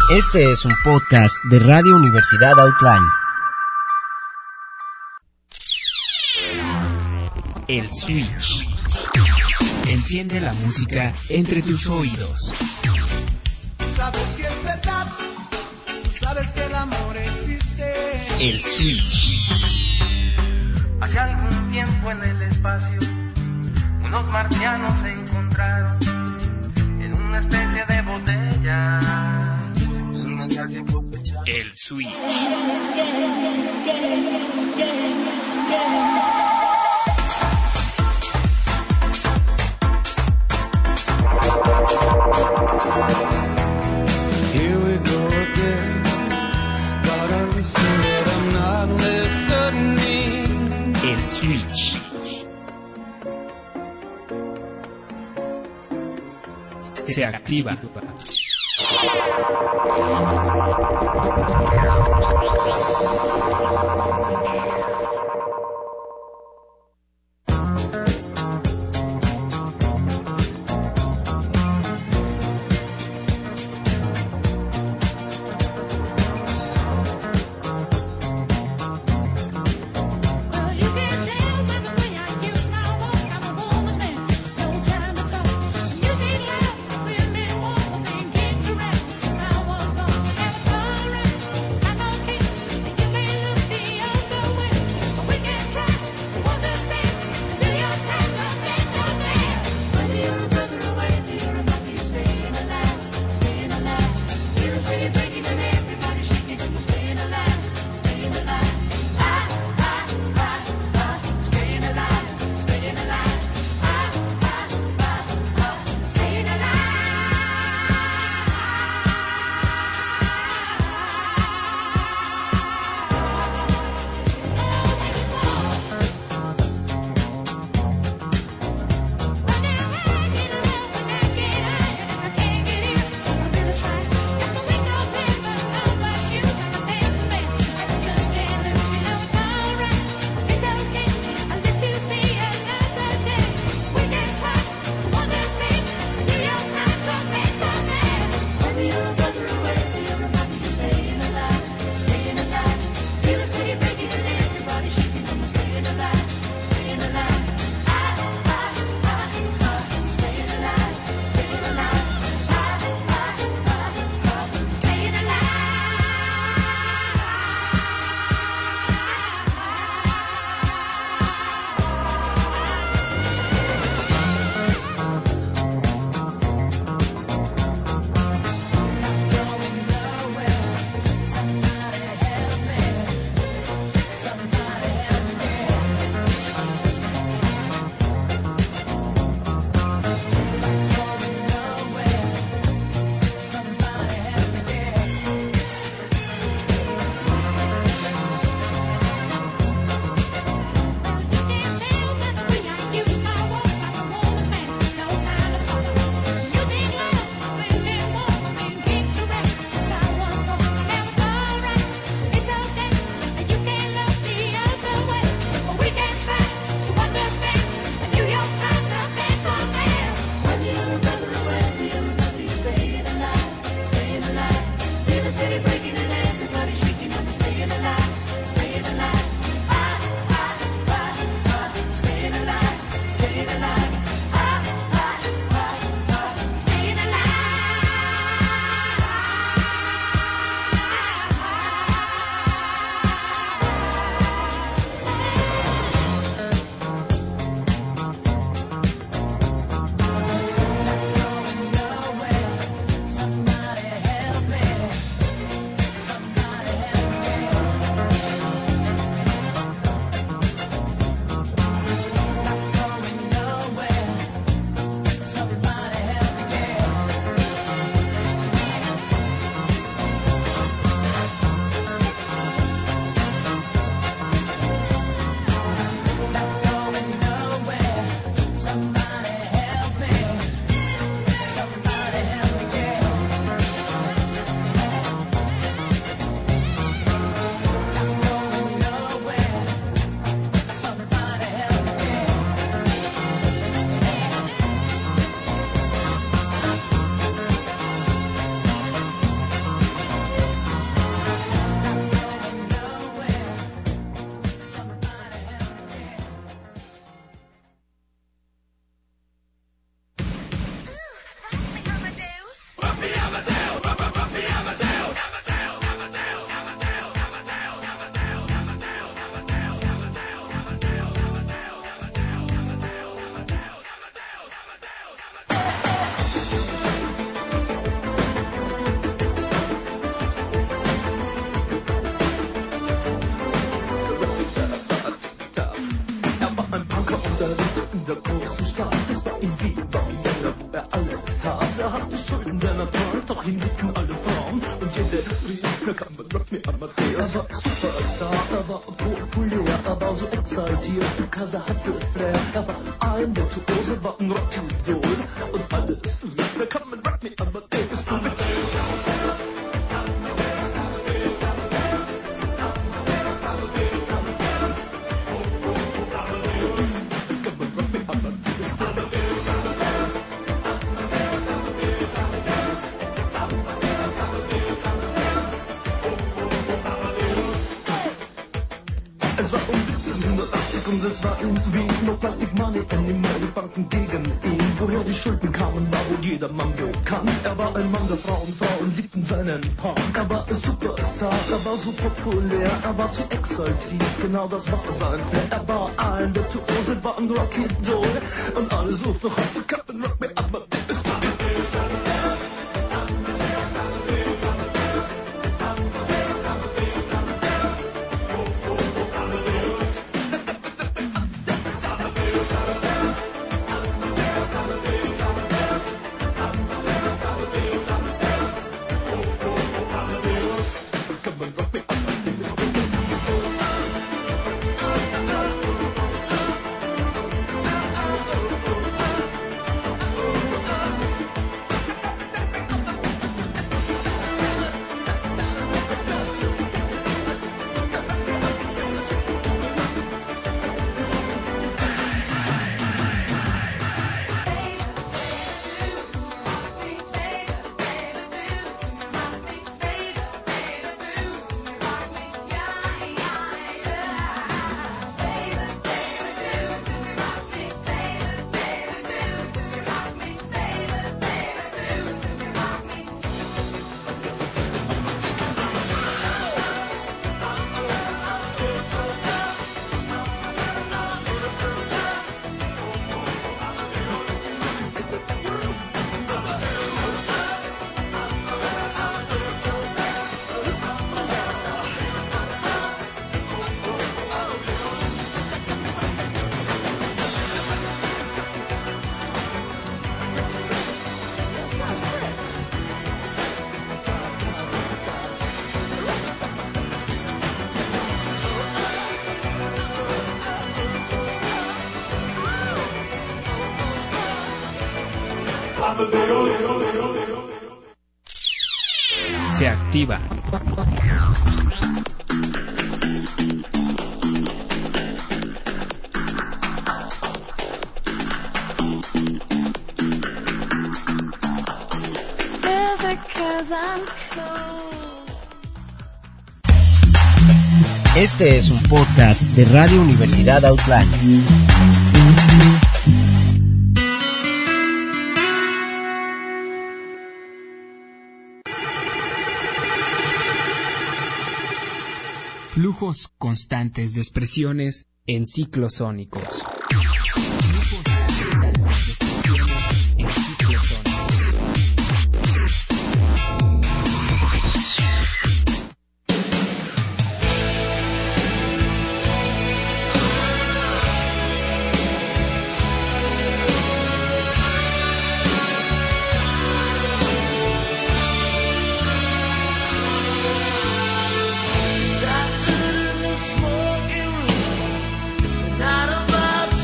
Este es un podcast de Radio Universidad Outline. El Switch. Enciende la música entre tus oídos. Sabes que es verdad, sabes que el amor existe. El Switch. Hace algún tiempo en el espacio, unos marcianos se encontraron en una especie de botella. El Switch. Here we go again, but I'm sure I'm not listening. El Switch. Se activa. Erfolg, doch ihn liebten alle Frauen und jeder rief, na kann man Rock me Amadeus. Er war Superstar, er war populär, er war so exaltiert, because er hatte Flair. Er war ein Virtuose, war ein Rockidol und alles rief, na kann man Rock me Amadeus. Und es war irgendwie no Plastic Money anymore, die Banken gegen ihn. Woher die Schulden kamen, war wohl jedermann bekannt. Er war ein Mann der Frauen, Frauen liebten seinen Punk. Er war ein Superstar, er war so populär, er war zu exaltiert, genau das war sein Flair. Er war ein Virtuose, war ein Rockidol und alle suchten noch heute Captain Rock me Amadeus. Se activa. Este es un podcast de Radio Universidad Outline. Flujos constantes de expresiones en ciclos sónicos. Not about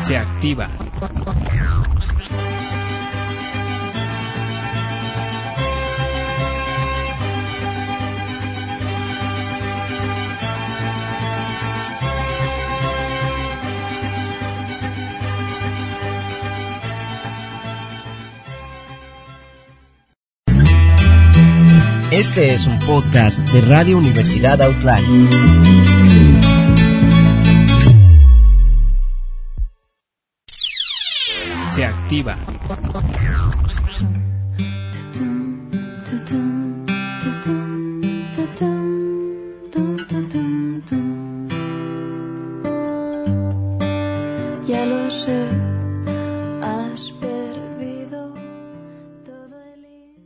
Se activa. Este es un podcast de Radio Universidad Outline. Se activa. Ya lo sé, has perdido todo el hilo.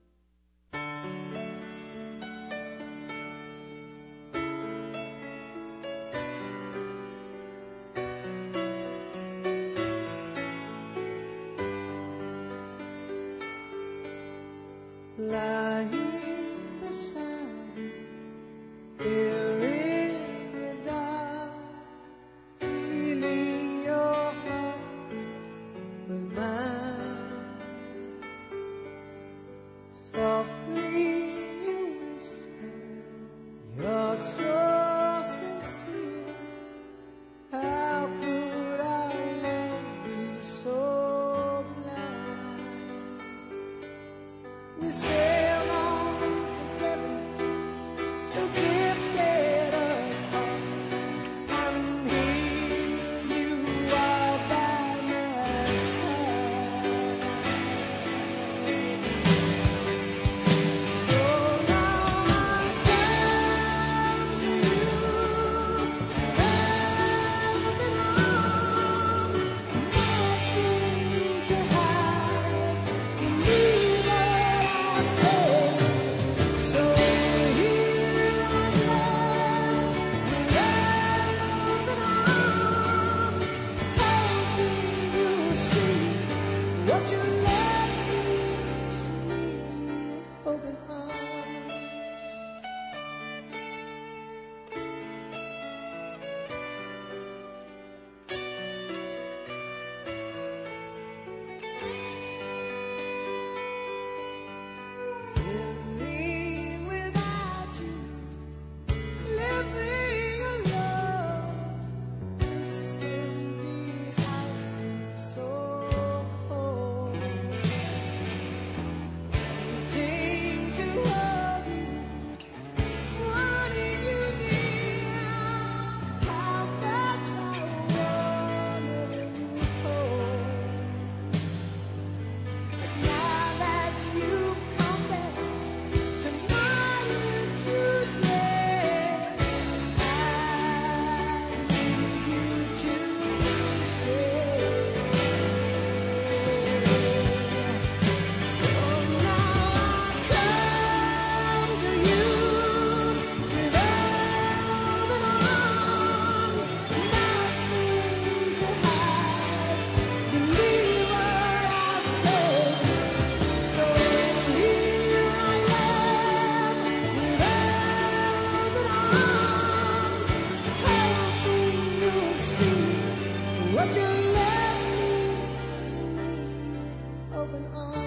Lying beside you, here in the dark, feeling your heart with mine. Softly you whisper, you're so sincere. How could our love be so blind? We sail on together, drifted apart, and here you are by my side. So now I come to you, open arms, nothing to hide. Believe what I say. So here I am, with open arms, hoping you'll see what your love means to me. Open arms. Living without you, living alone, this empty house seems so cold. Wanting to hold you, wanting you near, how much I wanted you hold. But now that you've come back to my lips, you dare, I need you to stay. So now I come to you with open arms, nothing to hide. Believe what I say. So here I am, with open arms, hoping you'll see what your love means to me. Open arms.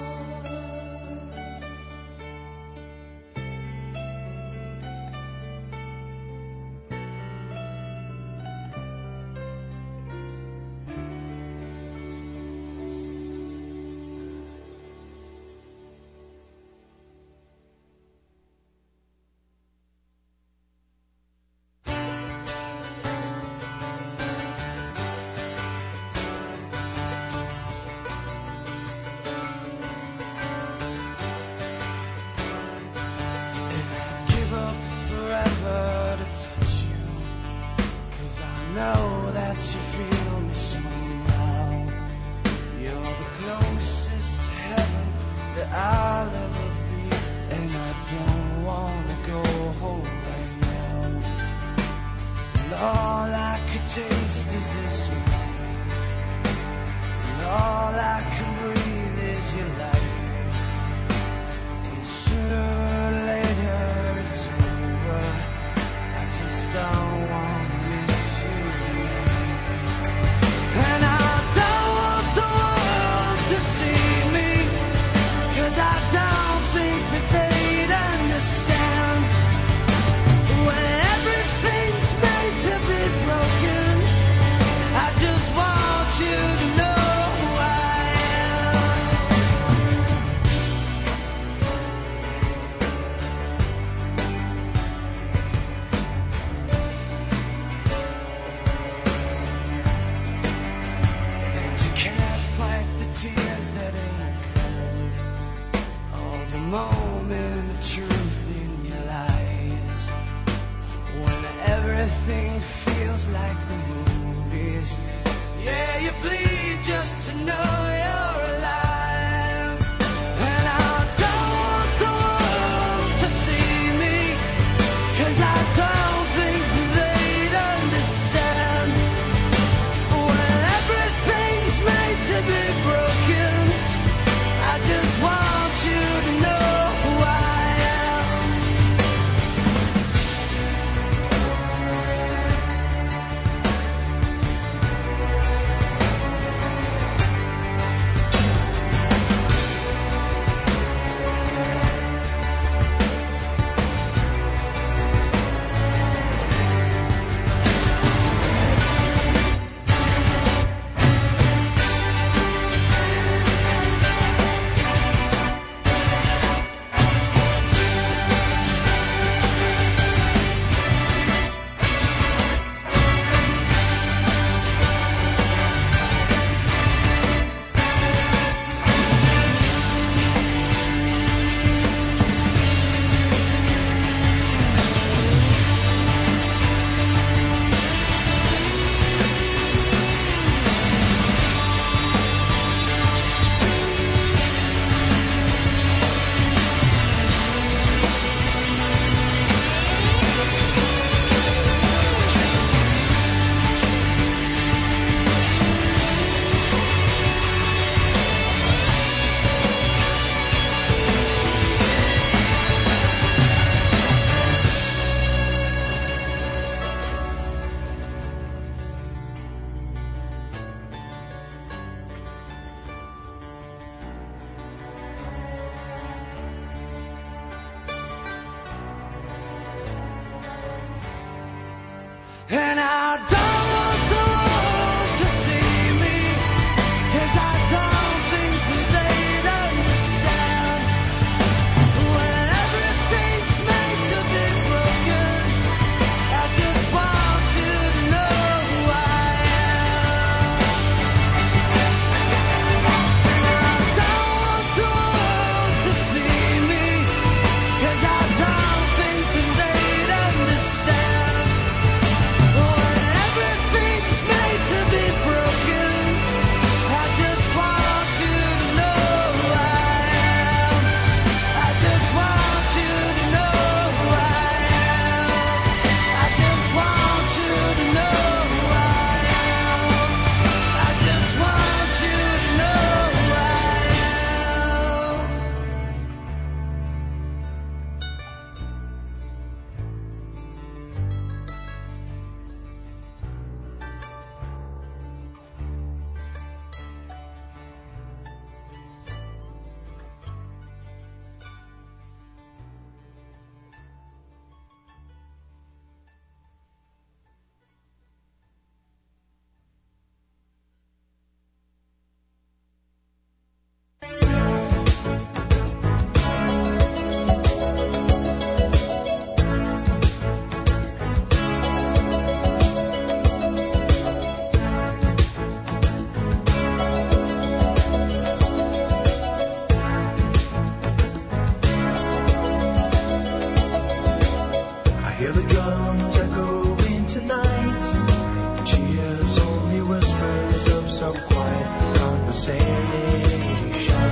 Give up forever to touch you, 'cause I know that you feel me somehow. You're the closest to heaven that I'll ever be, and I don't wanna go home right now. And all I could taste is this wine, and all I can breathe is your light. And sooner or later it's over, I just don't wanna miss you. And I everything feels like the movies. Yeah, you bleed just to know you're alive. And I don't want the world to see me, 'cause I don't think they'd understand. When everything's made to be broken, I just want you to know who I am. And I don't want the world to see me, 'cause I don't think they'd understand. When everything's made to be broken, I just want you to know who I am. I don't want the world to see me, 'cause I don't think they'd understand. When everything's made to be broken, I just want you to know who I am. I just want you to know who I am. I just want you to know who I am. I just want you to know who I am. I hear the drums echoing tonight. Cheers, only whispers of some quiet conversation.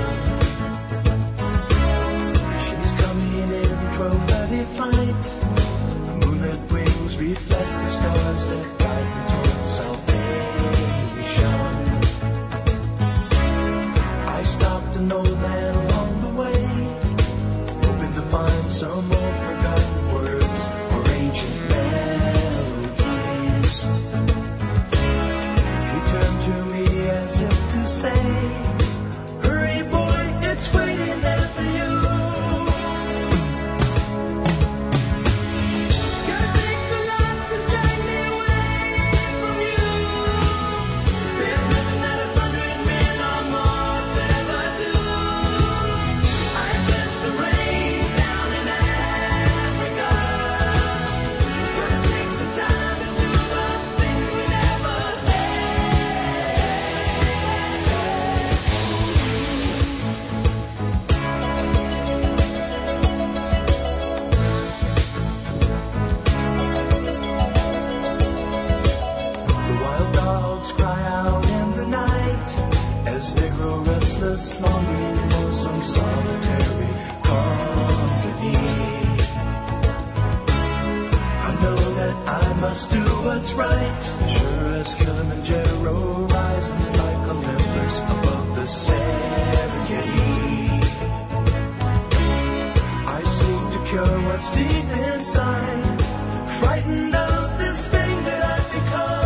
She's coming in 12:30 flight. The moonlit wings reflect the stars that guide me towards salvation. I stopped an old man along the way, hoping to find some old forgotten words or ancient melodies. He turned to me as if to say, "Hurry, boy, it's waiting there for you." Gotta take the life and take me away. must do what's right. Sure as Kilimanjaro rises like Olympus above the Serengeti. I seek to cure what's deep inside, frightened of this thing that I've become.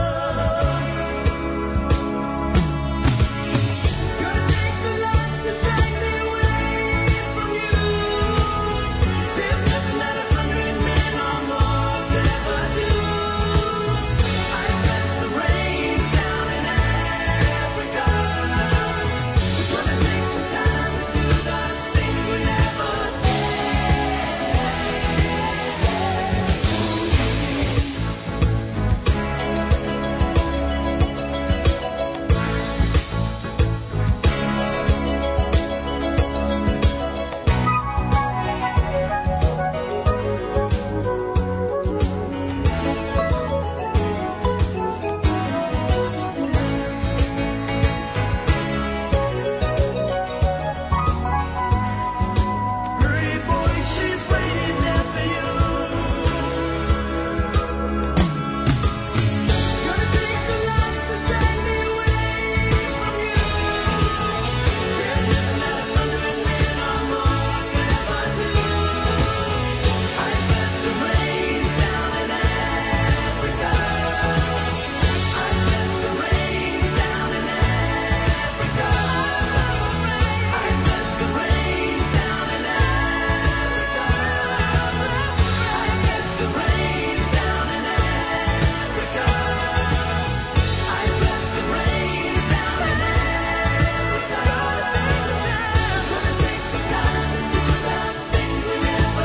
Gonna take the light to take me away from you. There's nothing that 100 men or more could ever do. I bless the rains down in Africa. We're gonna take some time to do the things we never Hurry, boy, she's waiting there for you. Gonna take the light to take me away from you. There's nothing that 100 men or more could ever do. I bless the rains down in Africa. I bless the rains down in Africa. I bless the rains down in Africa. I bless the rains down in Africa. I bless the rains down in Africa. Gonna take some time to do the things we never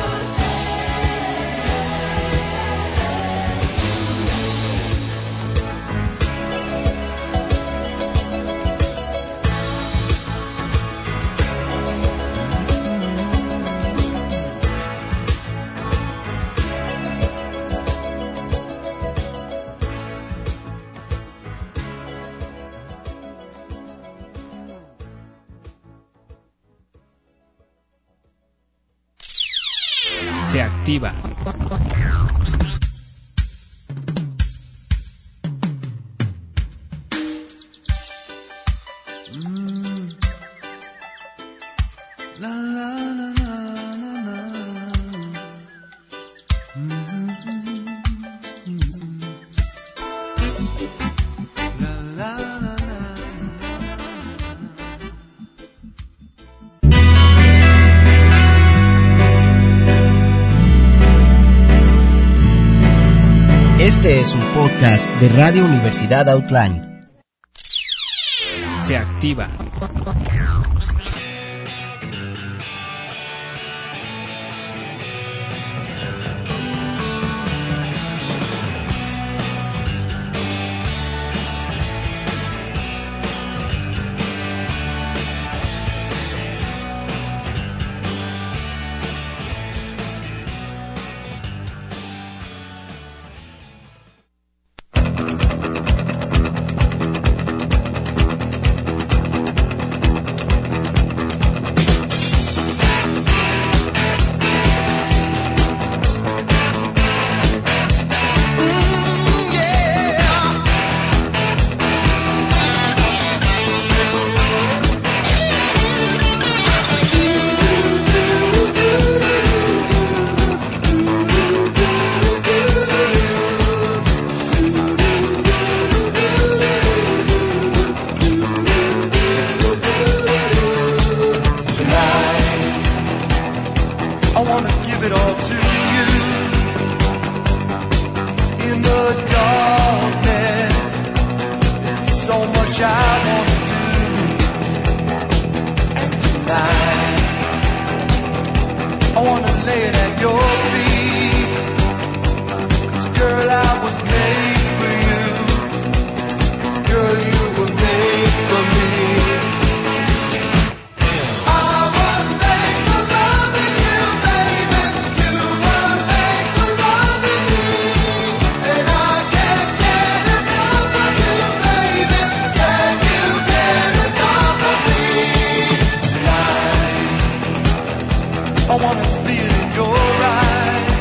Se activa. La la la la la la la la. Este es un podcast de Radio Universidad Outland. Se activa. I wanna give it all to you. In the darkness, there's so much I wanna do. And tonight, I wanna lay it at your feet. 'Cause girl, I was made for you. Girl, you were made for me. I wanna see it in your eyes.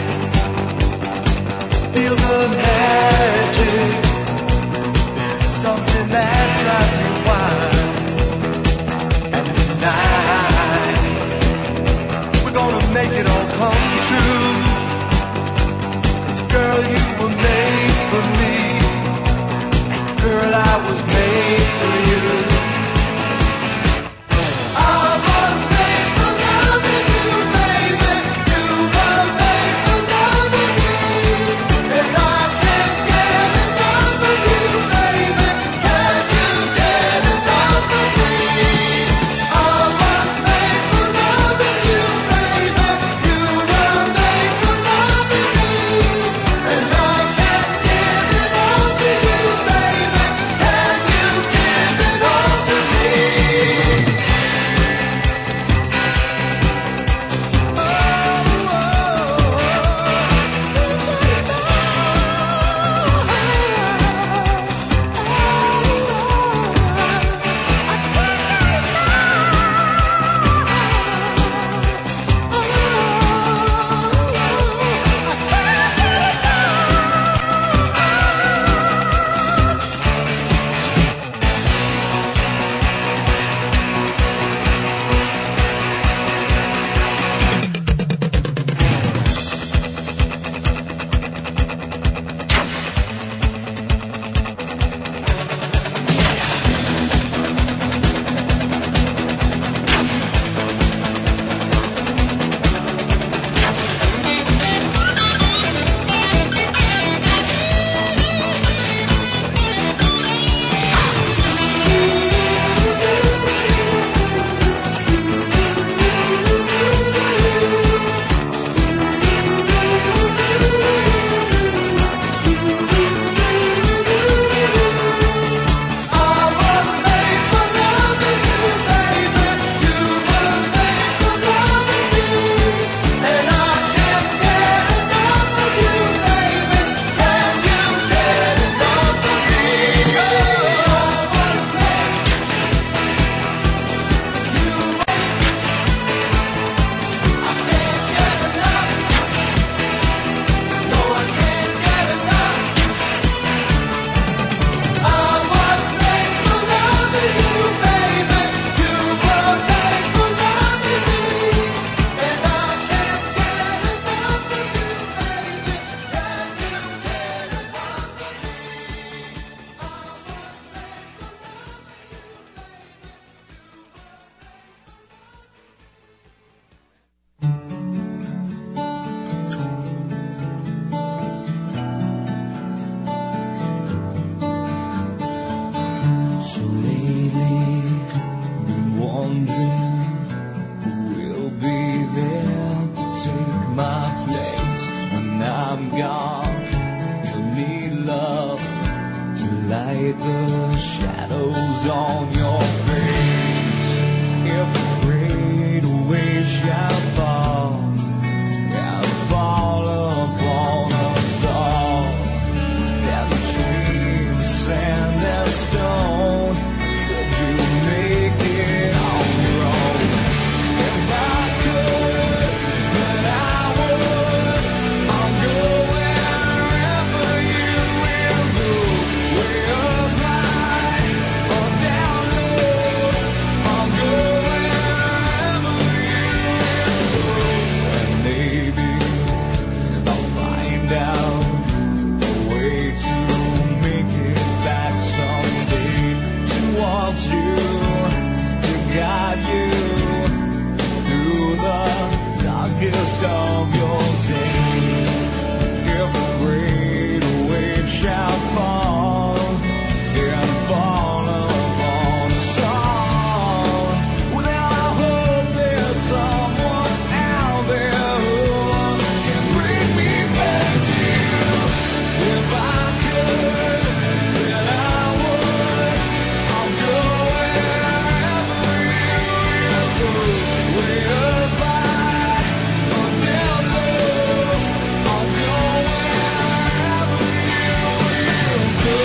I'm gone, you'll need love to light the shadows on your face. If a great wave shall fall, and fall upon us all, and between the sand and stone, could you make it on your own? If I could, then I would. I'll go wherever you will go, way up high or down low. I'll go wherever you will go, and maybe I'll find out a way to make it back someday, to walk you, to guide you through the darkest of your days. If a great wave shall fall and fall upon us all, well, then I hope there's someone out there who can bring me back to you. If I could, then I would. I'll go wherever you will go, way up high or down low. I'll go wherever you will go.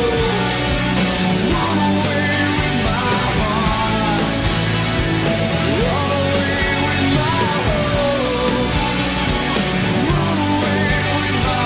Run away with my heart, run away with my love, run away with my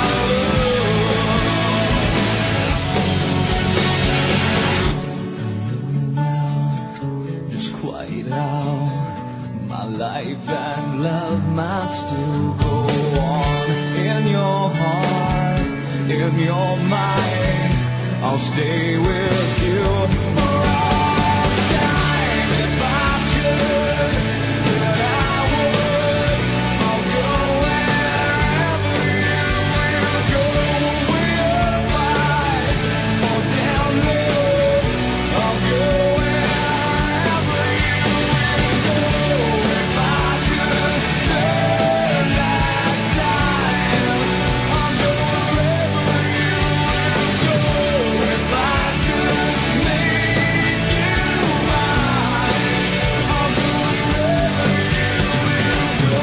love. Just quite how my life and love might still go on. In your heart, in your mind, I'll stay with you for all time. If I could, then I would. I'll go wherever you will go, way up high or down low. I'll go wherever you will go. If I could turn back time, I'll go wherever you will go. If I could make you mine, I'll go wherever you will go.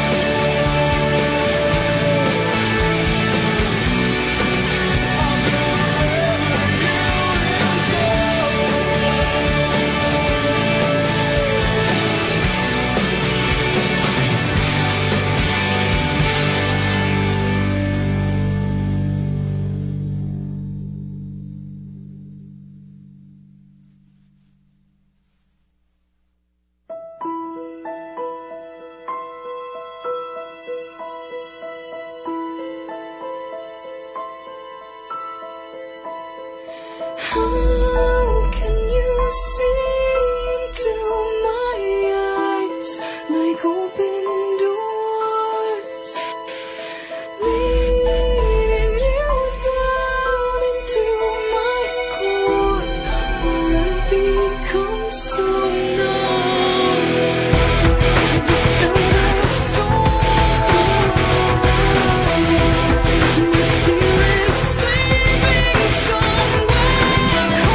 How can you see into my eyes like open doors, leading you down into my core, where I become so numb without a soul. My spirit sleeping somewhere.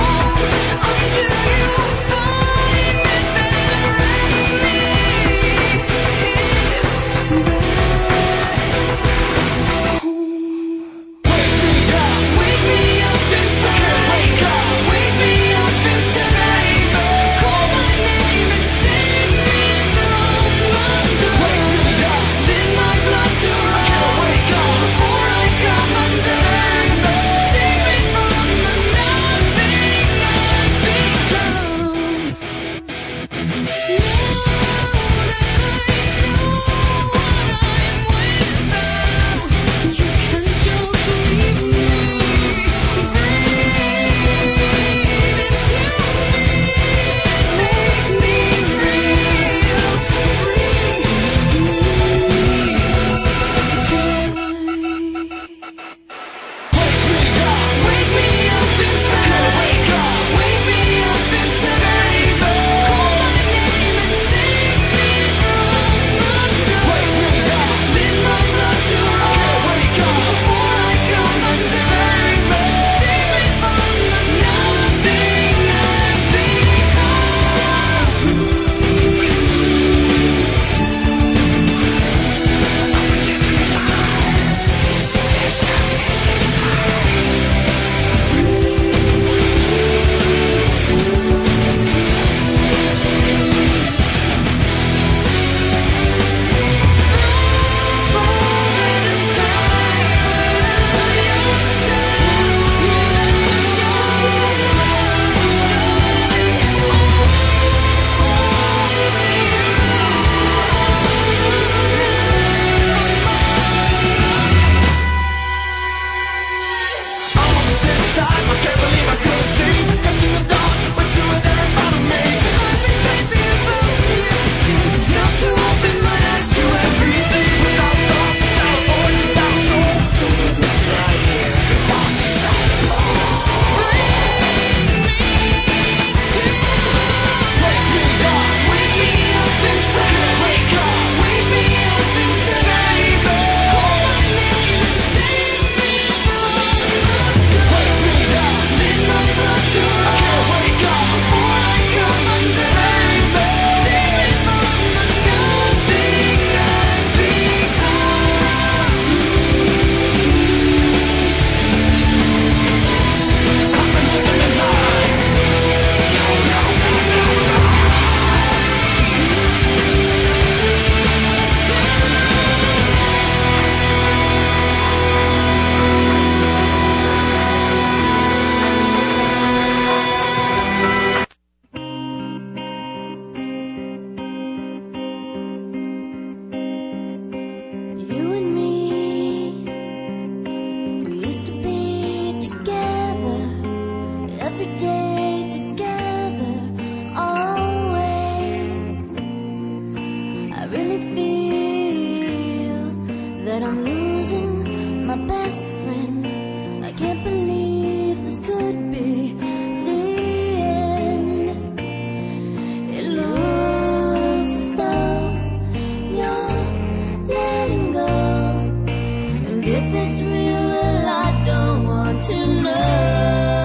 losing my best friend. I can't believe this could be the end. It looks as though you're letting go, and if it's real, well, I don't want to know.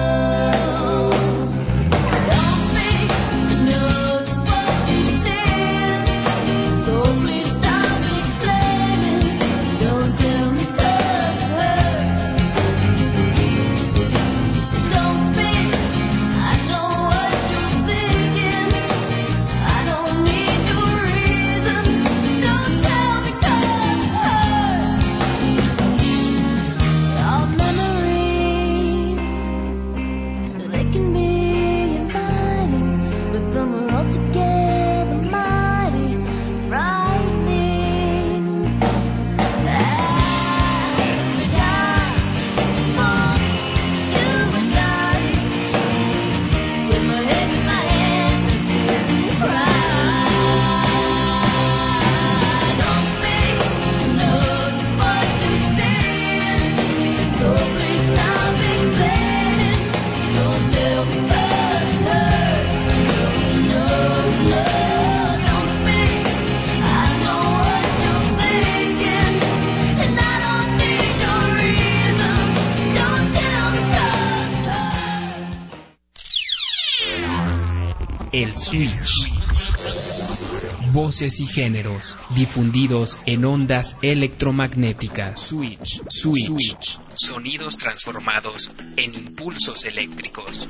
El Switch. Voces y géneros difundidos en ondas electromagnéticas. Switch. Sonidos transformados en impulsos eléctricos.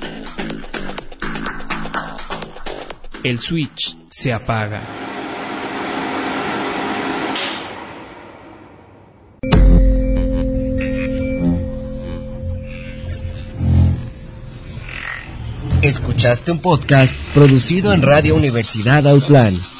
El switch se apaga. Escuchaste un podcast producido en Radio Universidad Autlán.